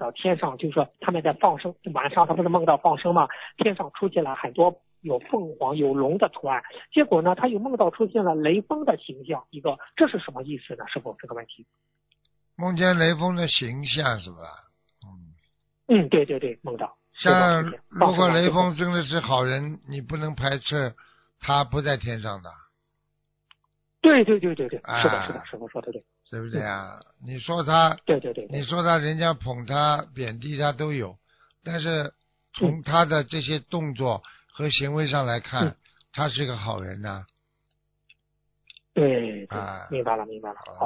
到天上，就是说他们在放生，晚上他不是梦到放生吗？天上出现了很多有凤凰有龙的图案，结果呢他又梦到出现了雷锋的形象，这是什么意思呢？师傅这个问题。 梦见雷锋的形象是吧？ 对对对，梦到。 像如果雷锋真的是好人，你不能排斥他不在天上的。 对对对对对，是的，是的，师傅说的对， 对不对啊？你说他， 对对对， 你说他人家捧他、贬低他都有，但是从他的这些动作和行为上来看，他是个好人呐。 对对，明白了明白了。